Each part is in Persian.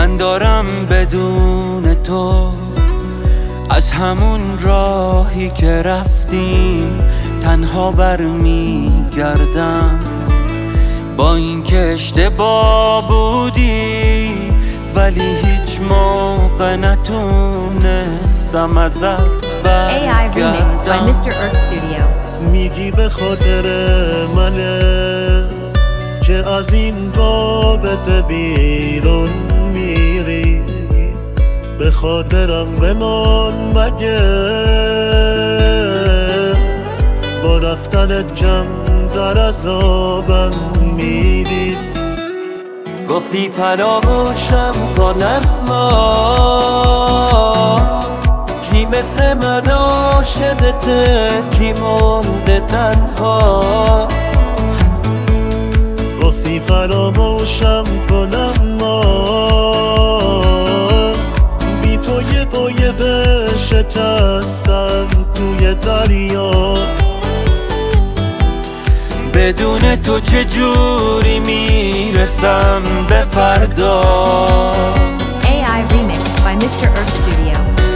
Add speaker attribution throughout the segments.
Speaker 1: من دارم بدون تو از همون راهی که رفتیم تنها برمیگردم، با این که اشتباه بودی ولی هیچ موقع نتونستم ازت برگردم.
Speaker 2: میگی به خاطر منه که از این رابطه بیرون میری، به خاطرم بمان مگه با رفتنت کم در عذابم میری.
Speaker 1: گفتی فراموشم کنم ما کی مثل من عاشقته کی مونده تنها.
Speaker 2: گفتی فراموشم کنم ما بی تو یه قایق شکستم توی دریا.
Speaker 1: بدون تو چجوری میرسم به فردا.
Speaker 3: AI Remix by Mr. Earth Studio.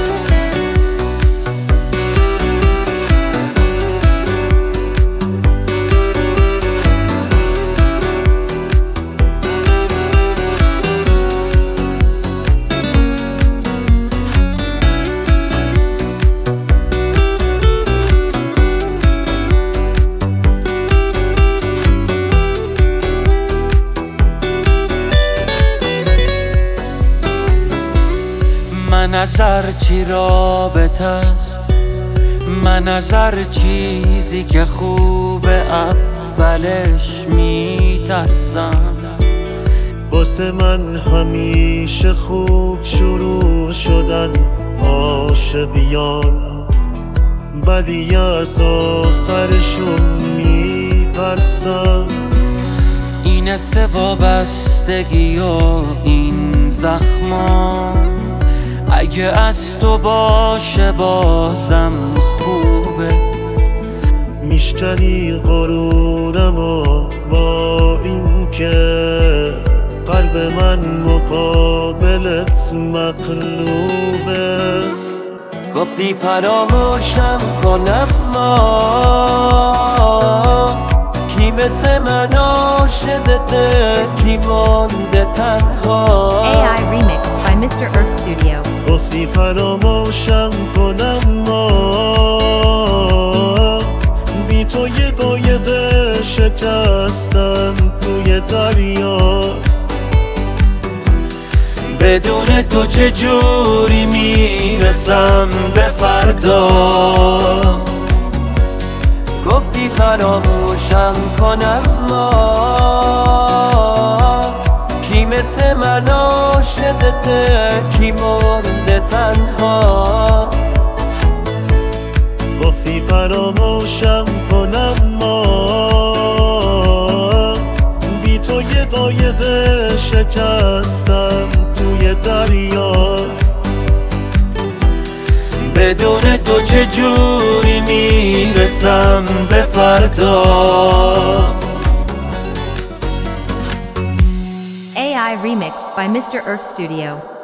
Speaker 1: من از هر چی رابطه است، من از هر چیزی که خوبه اولش میترسم.
Speaker 2: واسه من همیشه خوب شروع شدن عاشقیان، ولی از آخرشون میترسم.
Speaker 1: این است وابستگی و این زخما، اگه از تو باشه بازم خوبه.
Speaker 2: میشکنی غرورمو با این که قلب من مقابلت مقلوبه.
Speaker 1: گفتی فراموشم کنم ما کی مثل من عاشقته کی مونده تنها.
Speaker 3: AI Remix by Mr. Earth Studio.
Speaker 2: گفتی فراموشم کنم ما بی تو یه قایق شکستم توی دریا.
Speaker 1: بدون تو چجوری میرسم به فردا. گفتی فراموشم کنم ما کی مثل من عاشقته کی مونده تنها.
Speaker 2: گفتی فراموشم کنم ما بی تو یه قایق شکستم توی دریا.
Speaker 1: بدون تو چجوری میرسم به فردا.
Speaker 3: AI Remix by Mr. Earth Studio.